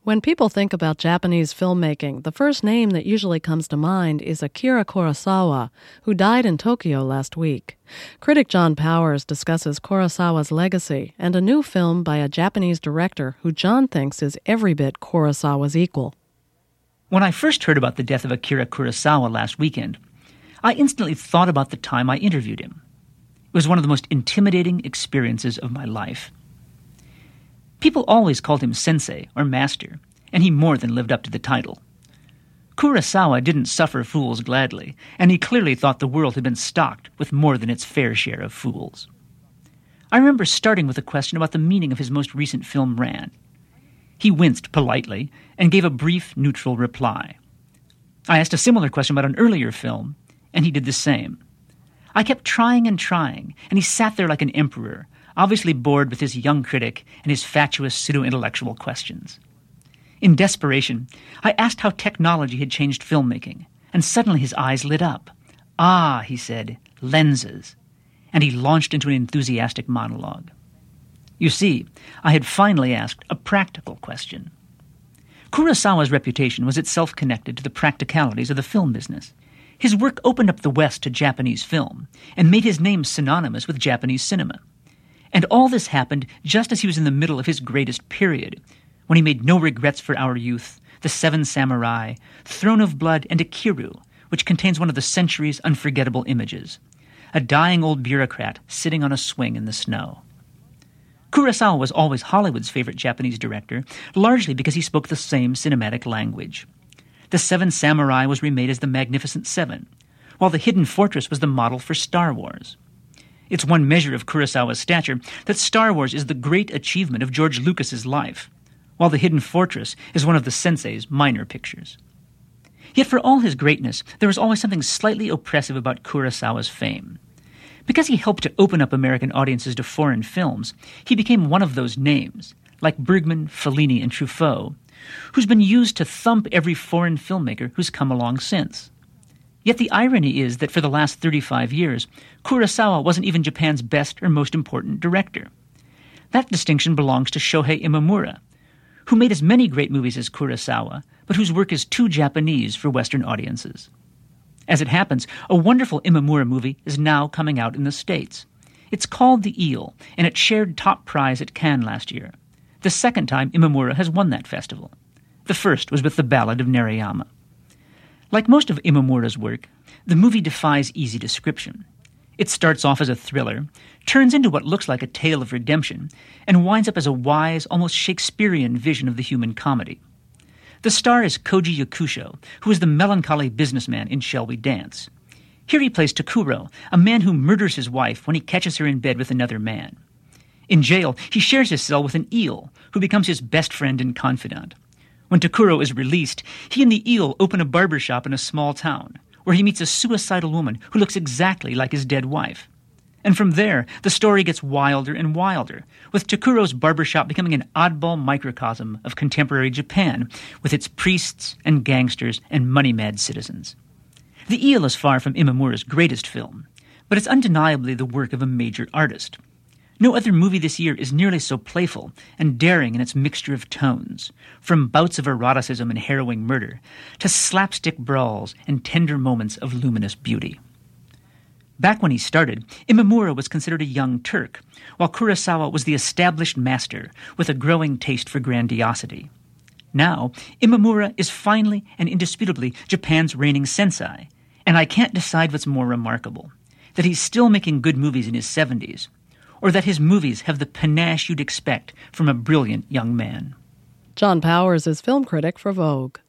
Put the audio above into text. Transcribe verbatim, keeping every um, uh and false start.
When people think about Japanese filmmaking, the first name that usually comes to mind is Akira Kurosawa, who died in Tokyo last week. Critic John Powers discusses Kurosawa's legacy and a new film by a Japanese director who John thinks is every bit Kurosawa's equal. When I first heard about the death of Akira Kurosawa last weekend, I instantly thought about the time I interviewed him. It was one of the most intimidating experiences of my life. People always called him sensei, or master, and he more than lived up to the title. Kurosawa didn't suffer fools gladly, and he clearly thought the world had been stocked with more than its fair share of fools. I remember starting with a question about the meaning of his most recent film, Ran. He winced politely and gave a brief, neutral reply. I asked a similar question about an earlier film, and he did the same. I kept trying and trying, and he sat there like an emperor, obviously bored with his young critic and his fatuous pseudo-intellectual questions. In desperation, I asked how technology had changed filmmaking, and suddenly his eyes lit up. Ah, he said, lenses. And he launched into an enthusiastic monologue. You see, I had finally asked a practical question. Kurosawa's reputation was itself connected to the practicalities of the film business. His work opened up the West to Japanese film and made his name synonymous with Japanese cinema. And all this happened just as he was in the middle of his greatest period, when he made No Regrets for Our Youth, The Seven Samurai, Throne of Blood, and Akiru, which contains one of the century's unforgettable images, a dying old bureaucrat sitting on a swing in the snow. Kurosawa was always Hollywood's favorite Japanese director, largely because he spoke the same cinematic language. The Seven Samurai was remade as The Magnificent Seven, while The Hidden Fortress was the model for Star Wars. It's one measure of Kurosawa's stature that Star Wars is the great achievement of George Lucas's life, while The Hidden Fortress is one of the sensei's minor pictures. Yet for all his greatness, there was always something slightly oppressive about Kurosawa's fame. Because he helped to open up American audiences to foreign films, he became one of those names, like Bergman, Fellini, and Truffaut, who's been used to thump every foreign filmmaker who's come along since. Yet the irony is that for the last thirty-five years, Kurosawa wasn't even Japan's best or most important director. That distinction belongs to Shohei Imamura, who made as many great movies as Kurosawa, but whose work is too Japanese for Western audiences. As it happens, a wonderful Imamura movie is now coming out in the States. It's called The Eel, and it shared top prize at Cannes last year. The second time Imamura has won that festival. The first was with The Ballad of Narayama. Like most of Imamura's work, the movie defies easy description. It starts off as a thriller, turns into what looks like a tale of redemption, and winds up as a wise, almost Shakespearean vision of the human comedy. The star is Koji Yakusho, who is the melancholy businessman in Shall We Dance? Here he plays Takuro, a man who murders his wife when he catches her in bed with another man. In jail, he shares his cell with an eel, who becomes his best friend and confidant. When Takuro is released, he and the eel open a barber shop in a small town, where he meets a suicidal woman who looks exactly like his dead wife. And from there, the story gets wilder and wilder, with Takuro's barbershop becoming an oddball microcosm of contemporary Japan, with its priests and gangsters and money-mad citizens. The Eel is far from Imamura's greatest film, but it's undeniably the work of a major artist. No other movie this year is nearly so playful and daring in its mixture of tones, from bouts of eroticism and harrowing murder to slapstick brawls and tender moments of luminous beauty. Back when he started, Imamura was considered a young Turk, while Kurosawa was the established master with a growing taste for grandiosity. Now, Imamura is finally and indisputably Japan's reigning sensei, and I can't decide what's more remarkable, that he's still making good movies in his seventies, or that his movies have the panache you'd expect from a brilliant young man. John Powers is film critic for Vogue.